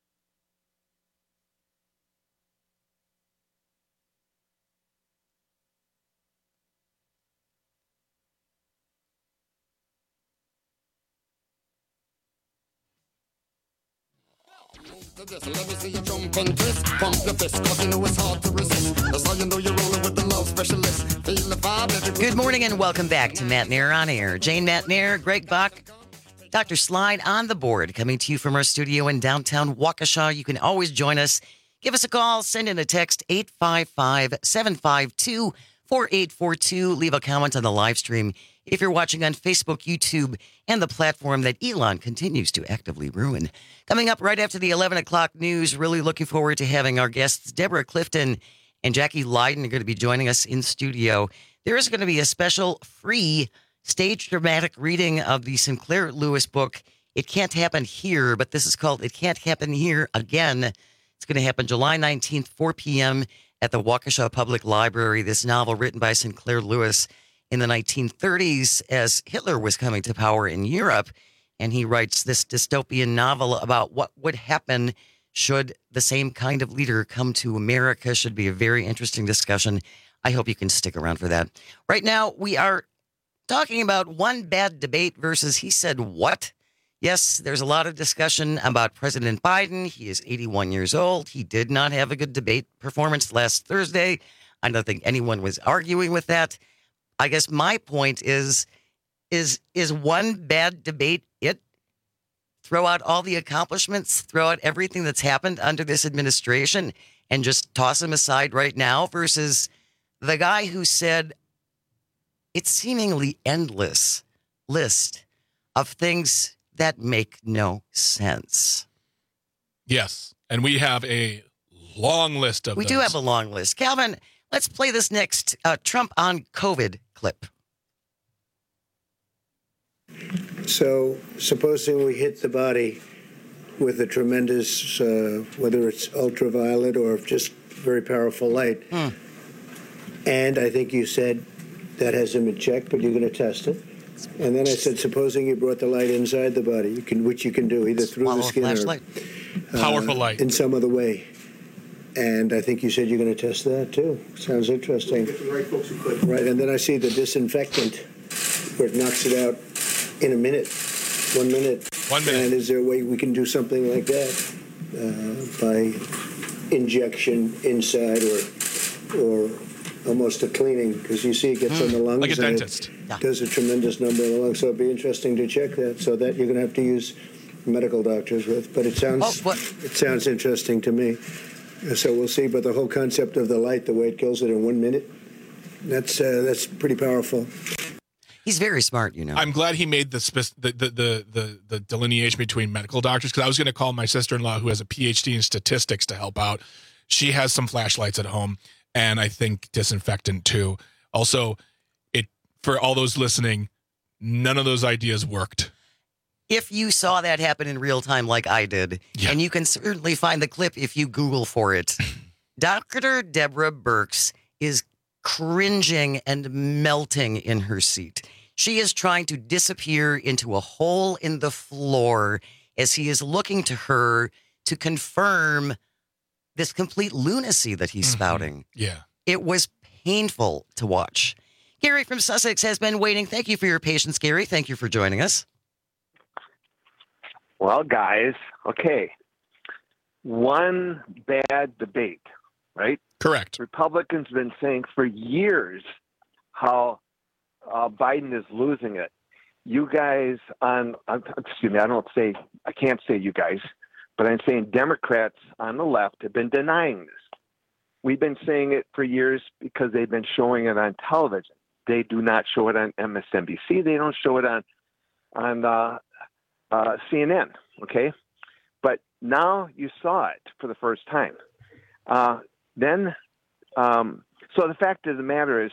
Let me see you jump and twist. Pump your fist, cause you know it's hard to resist. That's how you know you're rolling with the love specialist. Feel the vibe.
Good morning and welcome back to Matnair on Air. Jane Matnair, Greg Bach, Dr. Slide on the board, coming to you from our studio in downtown Waukesha. You can always join us. Give us a call, send in a text, 855-752-4842. Leave a comment on the live stream if you're watching on Facebook, YouTube, and the platform that Elon continues to actively ruin. Coming up right after the 11 o'clock news, really looking forward to having our guests, Deborah Clifton and Jackie Leiden, are going to be joining us in studio. There is going to be a special free stage dramatic reading of the Sinclair Lewis book, It Can't Happen Here, but this is called It Can't Happen Here Again. It's going to happen July 19th, 4 p.m. at the Waukesha Public Library. This novel written by Sinclair Lewis in the 1930s as Hitler was coming to power in Europe. And he writes this dystopian novel about what would happen should the same kind of leader come to America. Should be a very interesting discussion. I hope you can stick around for that. Right now, we are talking about one bad debate versus he said what? Yes, there's a lot of discussion about President Biden. He is 81 years old. He did not have a good debate performance last Thursday. I don't think anyone was arguing with that. I guess my point is one bad debate it? Throw out all the accomplishments, throw out everything that's happened under this administration and just toss him aside right now versus the guy who said it's seemingly endless list of things that make no sense.
Yes, and we have a long list of
We do have a long list. Calvin, let's play this next Trump on COVID clip.
So, supposing we hit the body with a tremendous, whether it's ultraviolet or just very powerful light, and I think you said that hasn't been checked, but you're going to test it. And then I said, supposing you brought the light inside the body, which you can do either through the skin or
powerful light
in some other way. And I think you said you're going to test that too. Sounds interesting. Right, and then I see the disinfectant where it knocks it out in a minute, 1 minute.
1 minute.
And is there a way we can do something like that by injection inside or almost a cleaning? Because you see it gets on the lungs.
Like a dentist.
It does a tremendous number in the lungs. So it'd be interesting to check that. So that you're going to have to use medical doctors with. But it sounds interesting to me. So we'll see. But the whole concept of the light, the way it kills it in 1 minute, that's pretty powerful.
He's very smart, you know.
I'm glad he made the delineation between medical doctors, because I was going to call my sister-in-law, who has a PhD in statistics, to help out. She has some flashlights at home, and I think disinfectant too. Also, for all those listening, none of those ideas worked.
If you saw that happen in real time like I did, and you can certainly find the clip if you Google for it, Dr. Deborah Birx is cringing and melting in her seat. She is trying to disappear into a hole in the floor as he is looking to her to confirm this complete lunacy that he's spouting.
Yeah.
It was painful to watch. Gary from Sussex has been waiting. Thank you for your patience, Gary. Thank you for joining us.
Well, guys, okay. One bad debate, right?
Correct.
Republicans have been saying for years how Biden is losing it. you guys excuse me, I can't say you guys, but I'm saying Democrats on the left have been denying this. We've been saying it for years because they've been showing it on television. They do not show it on MSNBC. They don't show it on CNN, okay? But now you saw it for the first time. So the fact of the matter is,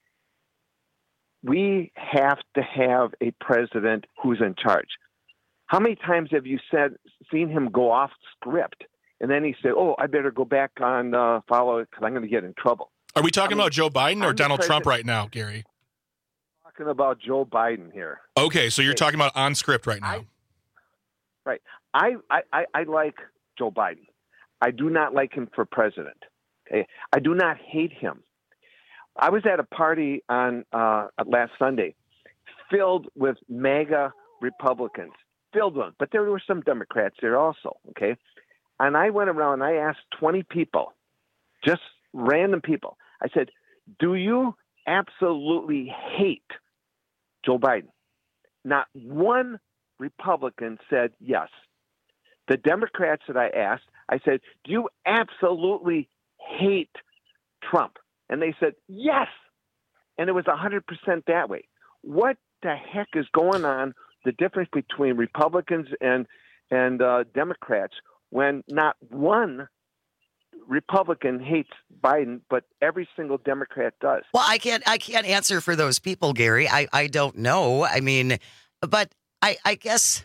we have to have a president who's in charge. How many times have you seen him go off script, and then he said, "Oh, I better go back on follow it because I'm going to get in trouble"?
Are we talking about Joe Biden or Donald Trump right now, Gary?
I'm talking about Joe Biden here.
Okay, so you're talking about on script right now.
Right. I like Joe Biden. I do not like him for president. Okay. I do not hate him. I was at a party on last Sunday filled with MAGA Republicans, but there were some Democrats there also, okay? And I went around and I asked 20 people, just random people. I said, do you absolutely hate Joe Biden? Not one Republican said yes. The Democrats that I asked, I said, do you absolutely hate Trump? And they said, yes. And it was 100% that way. What the heck is going on, the difference between Republicans and Democrats, when not one Republican hates Biden, but every single Democrat does?
Well, I can't answer for those people, Gary. I don't know. I mean, but I guess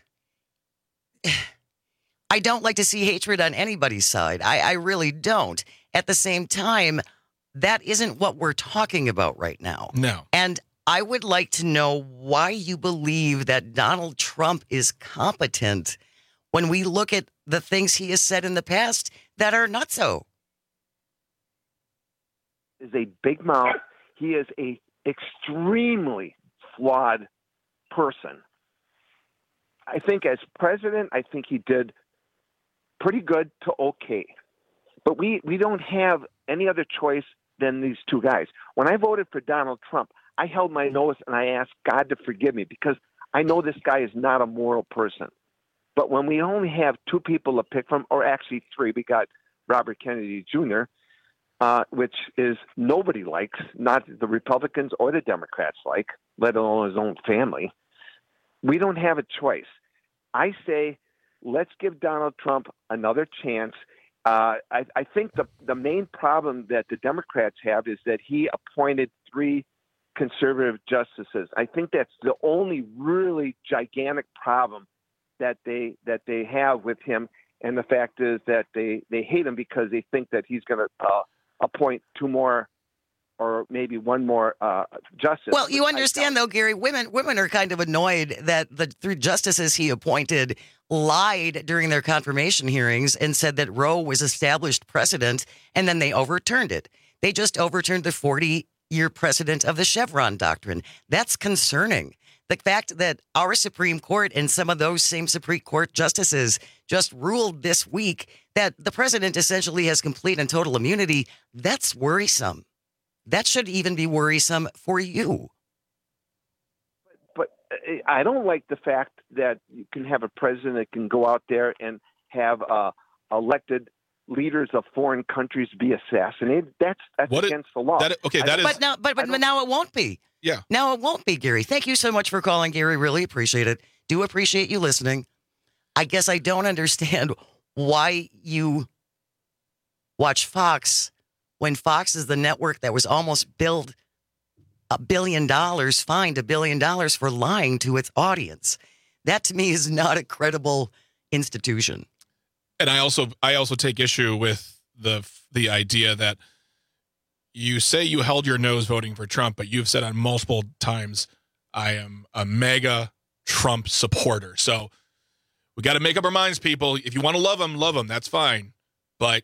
I don't like to see hatred on anybody's side. I really don't. At the same time, that isn't what we're talking about right now.
No.
And I would like to know why you believe that Donald Trump is competent when we look at the things he has said in the past that are not so.
Is a big mouth. He is a extremely flawed person. I think as president, I think he did pretty good to okay. But we don't have any other choice than these two guys. When I voted for Donald Trump, I held my nose and I asked God to forgive me because I know this guy is not a moral person. But when we only have two people to pick from, or actually three, we got Robert Kennedy Jr., which is nobody likes, not the Republicans or the Democrats like, let alone his own family. We don't have a choice. I say, let's give Donald Trump another chance. I think the main problem that the Democrats have is that he appointed 3 conservative justices. I think that's the only really gigantic problem that they have with him. And the fact is that they hate him because they think that he's going to appoint 2 more or maybe 1 more justice.
Well, you understand, though, Gary, women are kind of annoyed that the 3 justices he appointed lied during their confirmation hearings and said that Roe was established precedent, and then they overturned it. They just overturned the 40-year precedent of the Chevron doctrine. That's concerning. The fact that our Supreme Court and some of those same Supreme Court justices just ruled this week that the president essentially has complete and total immunity, that's worrisome. That should even be worrisome for you.
But I don't like the fact that you can have a president that can go out there and have elected leaders of foreign countries be assassinated. That's against the law.
But now it won't be.
Yeah.
Now it won't be, Gary. Thank you so much for calling, Gary. Really appreciate it. Do appreciate you listening. I guess I don't understand why you watch Fox when Fox is the network that was almost fined $1 billion for lying to its audience. That to me is not a credible institution.
And I also take issue with the idea that you say you held your nose voting for Trump, but you've said on multiple times, I am a mega Trump supporter. So we got to make up our minds, people. If you want to love him, that's fine. But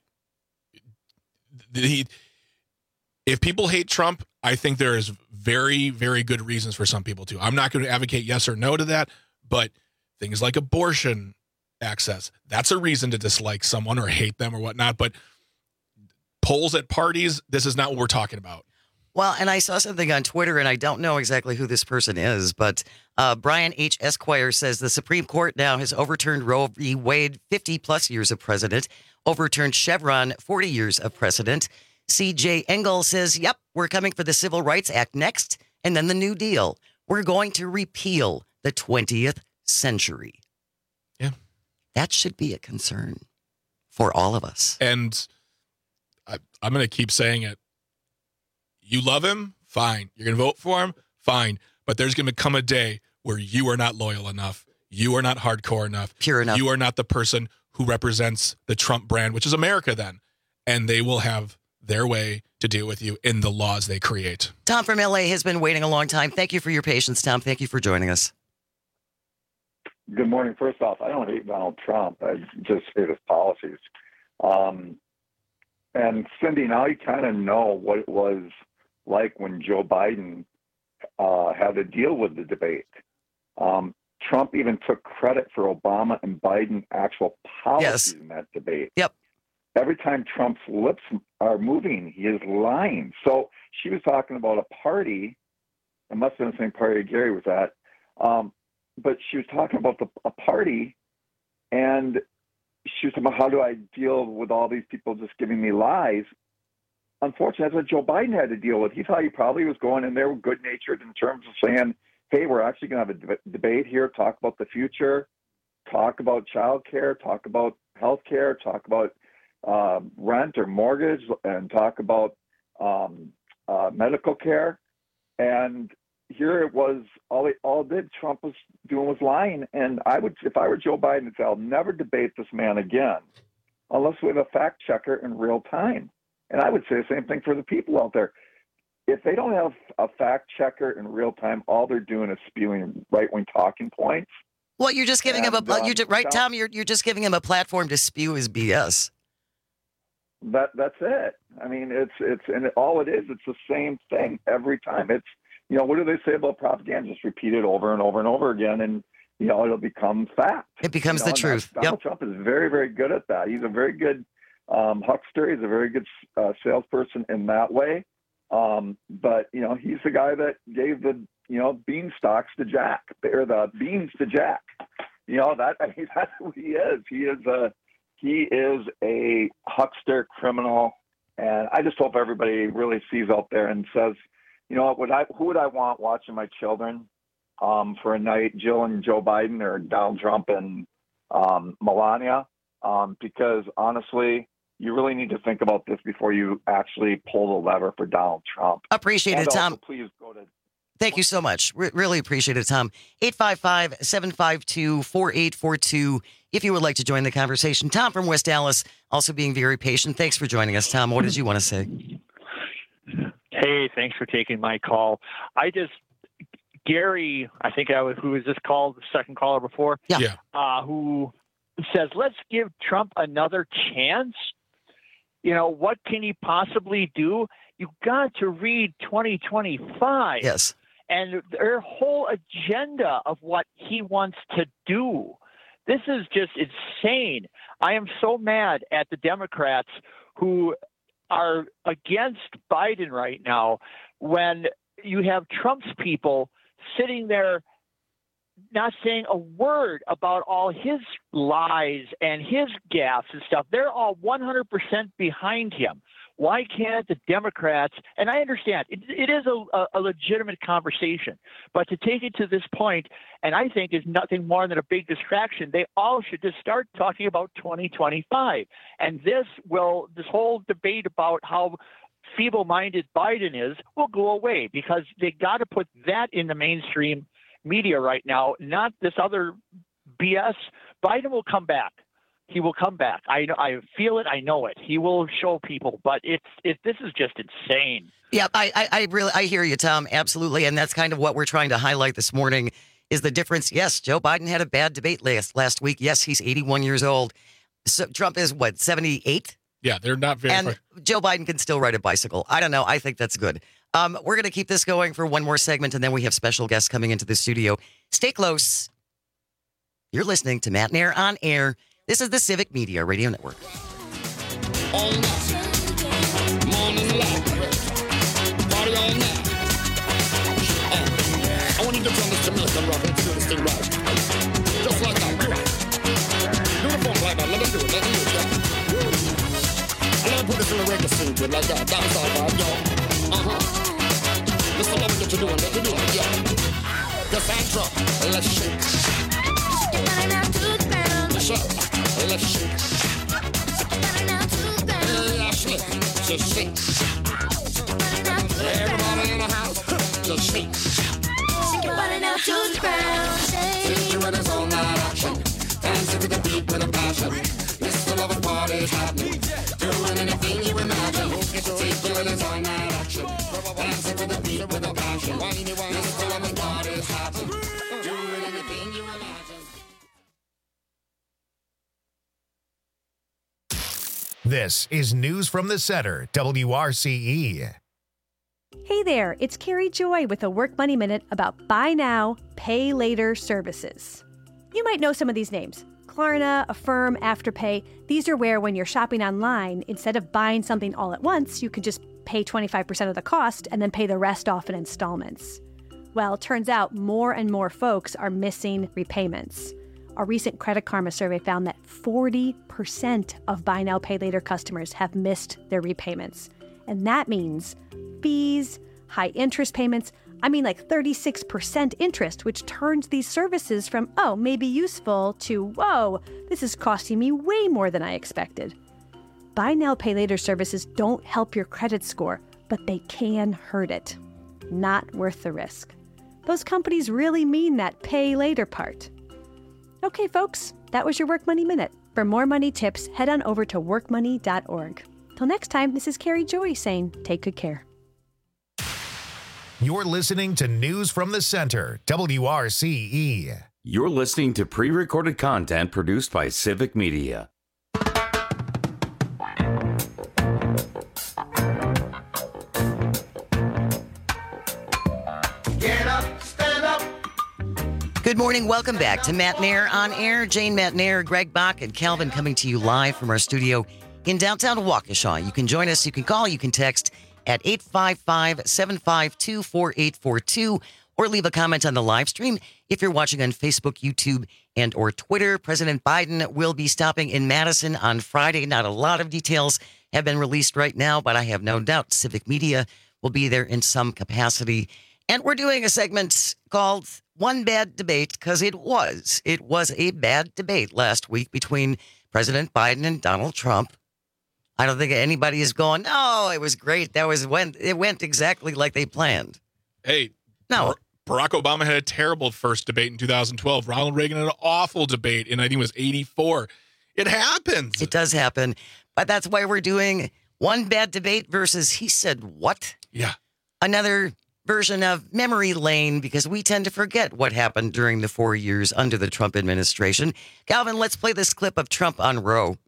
if people hate Trump, I think there is very, very good reasons for some people to. I'm not going to advocate yes or no to that, but things like abortion access, that's a reason to dislike someone or hate them or whatnot. But polls at parties, this is not what we're talking about.
Well, and I saw something on Twitter, and I don't know exactly who this person is, but Brian H. Esquire says the Supreme Court now has overturned Roe v. Wade, 50-plus years of precedent, overturned Chevron, 40 years of precedent. C.J. Engel says, yep, we're coming for the Civil Rights Act next, and then the New Deal. We're going to repeal the 20th century.
Yeah.
That should be a concern for all of us.
And I'm going to keep saying it. You love him? Fine. You're going to vote for him? Fine. But there's going to come a day where you are not loyal enough. You are not hardcore enough.
Pure enough.
You are not the person who represents the Trump brand, which is America then. And they will have their way to deal with you in the laws they create.
Tom from LA has been waiting a long time. Thank you for your patience, Tom. Thank you for joining us.
Good morning. First off, I don't hate Donald Trump. I just hate his policies. And Cindy, now you kind of know what it was like when Joe Biden had to deal with the debate. Trump even took credit for Obama and Biden actual policies in that debate.
Yep.
Every time Trump's lips are moving, he is lying. So she was talking about a party. It must have been the same party Gary was at. But she was talking about a party, and she was talking about how do I deal with all these people just giving me lies. Unfortunately, that's what Joe Biden had to deal with. He thought he probably was going in there good-natured in terms of saying, hey, we're actually going to have a debate here, talk about the future, talk about child care, talk about health care, talk about rent or mortgage, and talk about medical care. And here it was, all Trump was doing was lying. And I would, if I were Joe Biden, I'd say, I'll never debate this man again unless we have a fact checker in real time. And I would say the same thing for the people out there. If they don't have a fact checker in real time, all they're doing is spewing right-wing talking points.
Well, you're just giving him Tom, you're just giving him a platform to spew his BS.
That's it. I mean, it's all it is. It's the same thing every time. It's, what do they say about propaganda? Just repeat it over and over and over again, and it'll become fact.
It becomes the truth.
Donald Trump is very, very good at that. He's a very good huckster. He's a very good salesperson in that way. But he's the guy that gave the beanstalks to Jack, or the beans to Jack. That's who he is. He is a huckster, criminal, and I just hope everybody really sees out there and says, who would I want watching my children for a night? Jill and Joe Biden, or Donald Trump and Melania? Because honestly, you really need to think about this before you actually pull the lever for Donald Trump.
Appreciate it, Tom.
Please go to.
Thank you so much. Really appreciate it, Tom. 855-752-4842 if you would like to join the conversation. Tom from West Dallas, also being very patient. Thanks for joining us, Tom. What did you want to say?
Hey, thanks for taking my call. Gary, I think who was this called, the second caller before?
Yeah.
Who says, let's give Trump another chance. What can he possibly do? You've got to read 2025.
Yes.
And their whole agenda of what he wants to do. This is just insane. I am so mad at the Democrats who are against Biden right now when you have Trump's people sitting there not saying a word about all his lies and his gaffes and stuff. They're all 100% behind him. Why can't the Democrats, and I understand, it is a legitimate conversation, but to take it to this point, and I think is nothing more than a big distraction, they all should just start talking about 2025. And this whole debate about how feeble-minded Biden is will go away, because they got to put that in the mainstream media right now, not this other BS. Biden will come back. He will come back. I feel it. I know it. He will show people, but this is just insane.
Yeah, I hear you, Tom. Absolutely. And that's kind of what we're trying to highlight this morning is the difference. Yes, Joe Biden had a bad debate last week. Yes, he's 81 years old. So Trump is 78?
Yeah, they're not very.
And Joe Biden can still ride a bicycle. I don't know. I think that's good. We're going to keep this going for one more segment, and then we have special guests coming into the studio. Stay close. You're listening to Matt and Air on Air. This is the Civic Media Radio Network.
All night, morning light, party all what you doing, what you doing, yeah. Cassandra, let's shake. Michelle, let's shake. Hey, Ashley, just shake. Everybody in the house, just shake. Shake your body now to the ground. Shake your body all night action. Dancing to the beat with a passion. This the love party is happening. Doing anything you imagine. Take your body all night action. Dancing to the beat with a passion. This the love party is happening. Doing anything you imagine.
This is News from the Center, WRCE.
Hey there, it's Carrie Joy with a Work Money Minute about buy now, pay later services. You might know some of these names. Klarna, Affirm, Afterpay. These are where when you're shopping online, instead of buying something all at once, you can just pay 25% of the cost and then pay the rest off in installments. Well, it turns out more and more folks are missing repayments. A recent Credit Karma survey found that 40% of buy now, pay later customers have missed their repayments. And that means fees, high interest payments, like 36% interest, which turns these services from, oh, maybe useful to, whoa, this is costing me way more than I expected. Buy now, pay later services don't help your credit score, but they can hurt it. Not worth the risk. Those companies really mean that pay later part. Okay, folks, that was your Work Money Minute. For more money tips, head on over to workmoney.org. Till next time, this is Carrie Joy saying, take good care.
You're listening to News from the Center, WRCE.
You're listening to pre-recorded content produced by Civic Media.
Get up, stand up.
Good morning. Welcome back to Matt Nair on Air. Jane Matt Nair, Greg Bach, and Calvin coming to you live from our studio in downtown Waukesha. You can join us. You can call. You can text at 855-752-4842 or leave a comment on the live stream. If you're watching on Facebook, YouTube, and or Twitter, President Biden will be stopping in Madison on Friday. Not a lot of details have been released right now, but I have no doubt Civic Media will be there in some capacity. And we're doing a segment called One Bad Debate because it was a bad debate last week between President Biden and Donald Trump. I don't think anybody is going, no, it was great. It went exactly like they planned.
Hey,
no.
Barack Obama had a terrible first debate in 2012. Ronald Reagan had an awful debate in, I think it was 84. It happens.
It does happen. But that's why we're doing One Bad Debate versus He Said What?
Yeah.
Another version of memory lane because we tend to forget what happened during the 4 years under the Trump administration. Calvin, let's play this clip of Trump on Roe.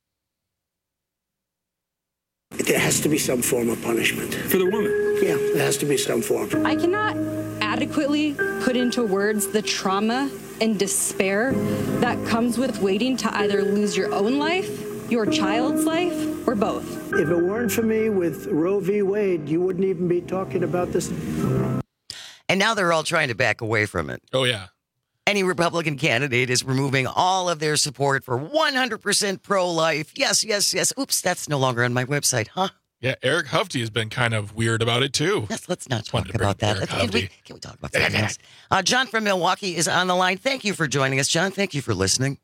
There has to be some form of punishment. For the woman? Yeah, there has to be some form.
I cannot adequately put into words the trauma and despair that comes with waiting to either lose your own life, your child's life, or both.
If it weren't for me with Roe v. Wade, you wouldn't even be talking about this.
And now they're all trying to back away from it.
Oh, yeah.
Any Republican candidate is removing all of their support for 100% pro-life. Yes, yes, yes. Oops, that's no longer on my website, huh?
Yeah, Eric Hufty has been kind of weird about it, too.
Yes, let's not talk about that. Can we talk about something else? John from Milwaukee is on the line. Thank you for joining us, John. Thank you for listening.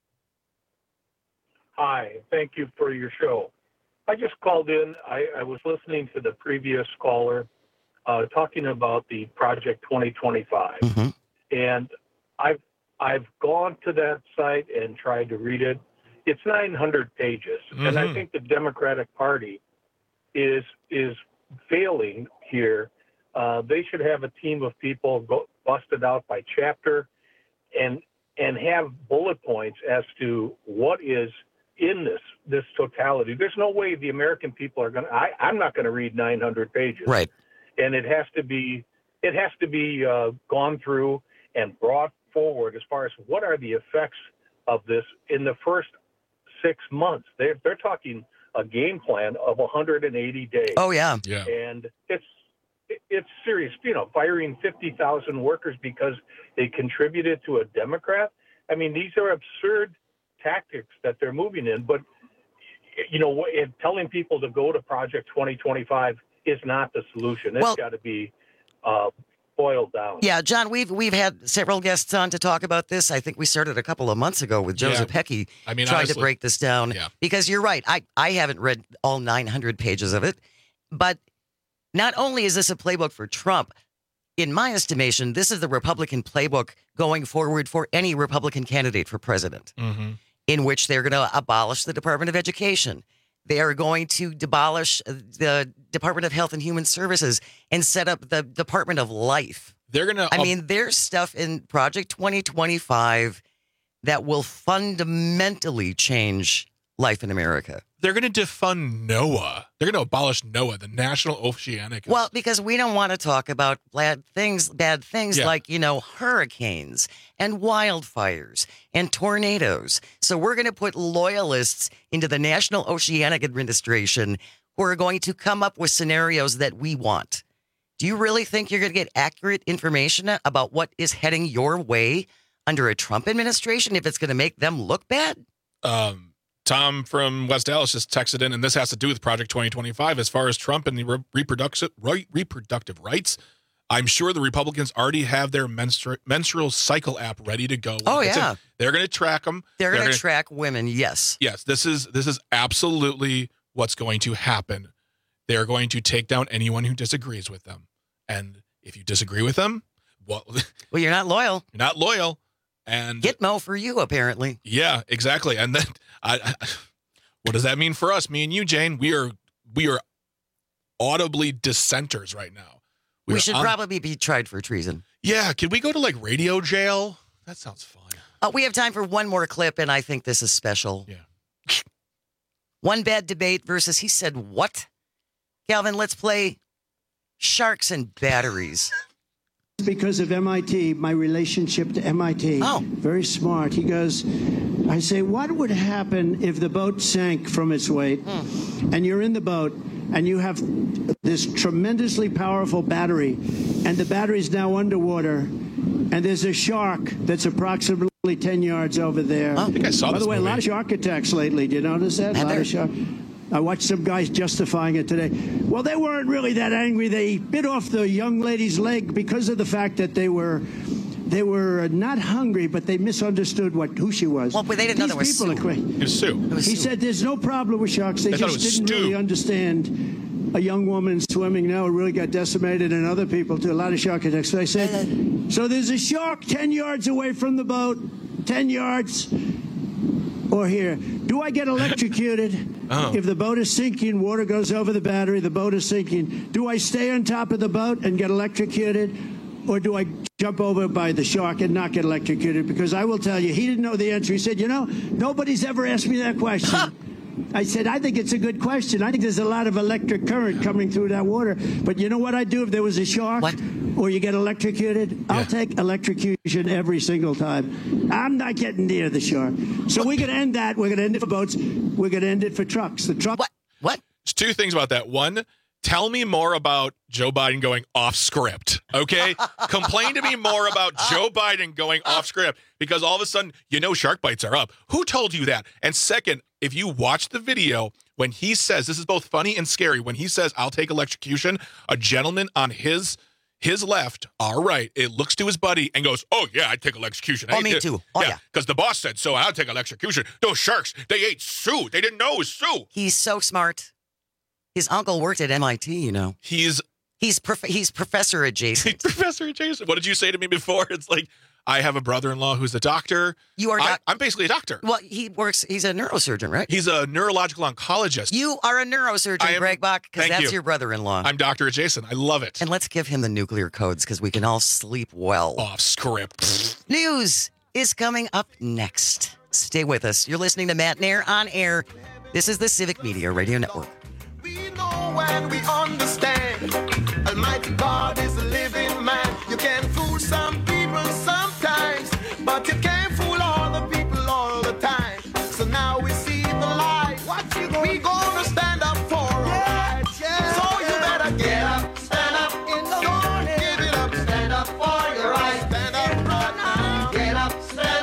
Hi, thank you for your show. I just called in. I was listening to the previous caller talking about the Project 2025.
Mm-hmm.
And I've gone to that site and tried to read it. It's 900 pages, and I think the Democratic Party is failing here. They should have a team of people busted out by chapter, and have bullet points as to what is in this totality. There's no way the American people are going to. I'm not going to read 900 pages,
right?
And it has to be gone through and brought forward as far as what are the effects of this in the first 6 months. They're talking a game plan of 180 days.
Oh yeah,
yeah.
And it's serious. Firing 50,000 workers because they contributed to a Democrat. I mean, these are absurd tactics that they're moving in. But telling people to go to Project 2025 is not the solution. It's got to be boiled down.
Yeah, John, we've had several guests on to talk about this. I think we started a couple of months ago with Joseph Heckey trying
honestly,
to break this down.
Yeah.
Because you're right. I haven't read all 900 pages of it. But not only is this a playbook for Trump, in my estimation, this is the Republican playbook going forward for any Republican candidate for president, in which they're going to abolish the Department of Education. They are going to abolish the Department of Health and Human Services and set up the Department of Life.
They're going to.
I mean, there's stuff in Project 2025 that will fundamentally change life in America.
They're going to defund NOAA. They're going to abolish NOAA, the National Oceanic.
Well, because we don't want to talk about bad things like, hurricanes and wildfires and tornadoes. So we're going to put loyalists into the National Oceanic Administration who are going to come up with scenarios that we want. Do you really think you're going to get accurate information about what is heading your way under a Trump administration if it's going to make them look bad?
Tom from West Dallas just texted in, and this has to do with Project 2025. As far as Trump and the reproductive rights, I'm sure the Republicans already have their menstrual cycle app ready to go.
Oh, yeah.
They're going to track them.
They're going to track women, yes.
Yes, this is absolutely what's going to happen. They're going to take down anyone who disagrees with them. And if you disagree with them, well,
you're not loyal.
You're not loyal. And
Gitmo for you, apparently.
Yeah, exactly. And then what does that mean for us? Me and you, Jane, we are audibly dissenters right now.
We should probably be tried for treason.
Yeah, could we go to like radio jail? That sounds fun.
We have time for one more clip, and I think this is special.
Yeah.
One bad debate versus he said what? Calvin, let's play Sharks and Batteries.
Because of MIT, my relationship to MIT.
Oh.
Very smart. He goes, I say, what would happen if the boat sank from its weight and you're in the boat and you have this tremendously powerful battery and the battery's now underwater and there's a shark that's approximately 10 yards over there.
I think I saw
By
this
the way,
movie.
A lot of shark attacks lately. Do you notice that? A lot of shark. I watched some guys justifying it today. Well, they weren't really that angry. They bit off the young lady's leg because of the fact that they were not hungry, but they misunderstood who she was.
Well, but they didn't know that was Sue.
It was Sue.
He said there's no problem with sharks. They
thought it
just
was
didn't
Stu.
really understand a young woman swimming now really got decimated, and other people too. A lot of shark attacks. So I said, so there's a shark 10 yards away from the boat, 10 yards. Or here, do I get electrocuted if the boat is sinking, water goes over the battery, the boat is sinking? Do I stay on top of the boat and get electrocuted? Or do I jump over by the shark and not get electrocuted? Because I will tell you, he didn't know the answer. He said, nobody's ever asked me that question. I said, I think it's a good question. I think there's a lot of electric current coming through that water. But you know what I'd do if there was a shark?
What?
Or you get electrocuted? I'll take electrocution every single time. I'm not getting near the shark. So we're going to end that. We're going to end it for boats. We're going to end it for trucks. The truck.
What?
There's two things about that. One, tell me more about Joe Biden going off script, okay? Complain to me more about Joe Biden going off script because all of a sudden, shark bites are up. Who told you that? And second, if you watch the video, when he says, this is both funny and scary, when he says, I'll take electrocution, a gentleman on his left, our right, it looks to his buddy and goes, oh, yeah, I'd take electrocution.
Oh, me too. Oh, yeah.
Because the boss said so, I'll take electrocution. Those sharks, they ate Sue. They didn't know it was Sue.
He's so smart. His uncle worked at MIT, He's professor adjacent.
Professor adjacent. What did you say to me before? It's like, I have a brother-in-law who's a doctor.
You are
I'm basically a doctor.
Well, he's a neurosurgeon, right?
He's a neurological oncologist.
You are a neurosurgeon, Greg Bach, because that's your brother-in-law.
I'm Dr. Adjacent. I love it.
And let's give him the nuclear codes because we can all sleep well.
Off script.
News is coming up next. Stay with us. You're listening to Matt Nair on air. This is the Civic Media Radio Network.
We know and we understand. Almighty God is a living man. You can fool some people sometimes, but you can't fool all the people all the time. So now we see the light. We gonna stand up for our rights. So you better get up, stand up in the morning. Give it up, stand up for your rights. Stand up right now. Get up, stand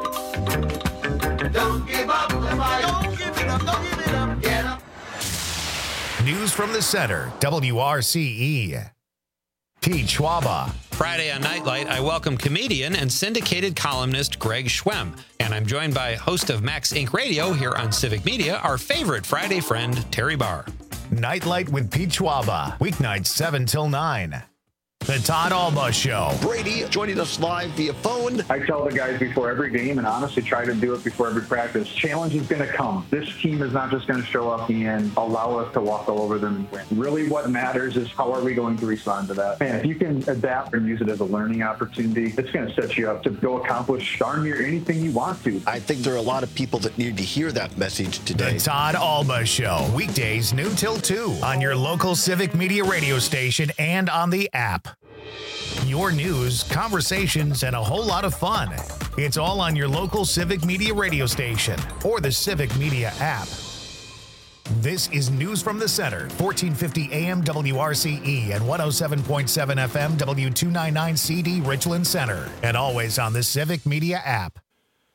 up. Don't give up the fight. Don't give it up, don't give it up. Get up.
News from the center, WRCE. Pete Schwaba.
Friday on Nightlight, I welcome comedian and syndicated columnist Greg Schwem. And I'm joined by host of Max Inc. Radio here on Civic Media, our favorite Friday friend, Terry Barr.
Nightlight with Pete Schwaba. Weeknights 7 till 9. The Todd Alba Show.
Brady joining us live via phone.
I tell the guys before every game, and honestly try to do it before every practice, challenge is going to come. This team is not just going to show up and allow us to walk all over them and win. Really what matters is how are we going to respond to that. And if you can adapt and use it as a learning opportunity, it's going to set you up to go accomplish darn near anything you want to.
I think there are a lot of people that need to hear that message today.
The Todd Alba Show. Weekdays noon till 2 on your local Civic Media radio station and on the app. Your news, conversations, and a whole lot of fun. It's all on your local Civic Media radio station or the Civic Media app. This is News from the Center, 1450 AM WRCE and 107.7 FM W299CD Richland Center, and always on the Civic Media app.